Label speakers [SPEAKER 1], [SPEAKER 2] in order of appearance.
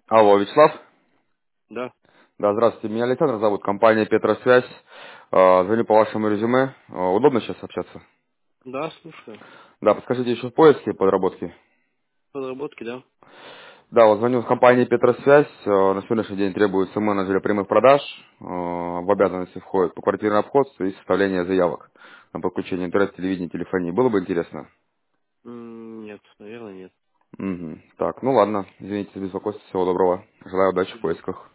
[SPEAKER 1] Алло, Вячеслав?
[SPEAKER 2] Да.
[SPEAKER 1] Да, здравствуйте. Меня Александр зовут, компания Петросвязь. Звоню по вашему резюме. Удобно сейчас общаться?
[SPEAKER 2] Да, слушаю.
[SPEAKER 1] Да, подскажите, еще в поиске подработки.
[SPEAKER 2] Подработки, да.
[SPEAKER 1] Да, вот звоню с компании Петросвязь. На сегодняшний день требуется менеджера прямых продаж. В обязанности входит поквартирный обход и составление заявок на подключение интернет, телевидения, телефонии. Было бы интересно?
[SPEAKER 2] Нет, наверное, нет.
[SPEAKER 1] Мгм. Так, ну ладно. Извините за беспокойство. Всего доброго. Желаю удачи в
[SPEAKER 2] Мгм.
[SPEAKER 1] поисках.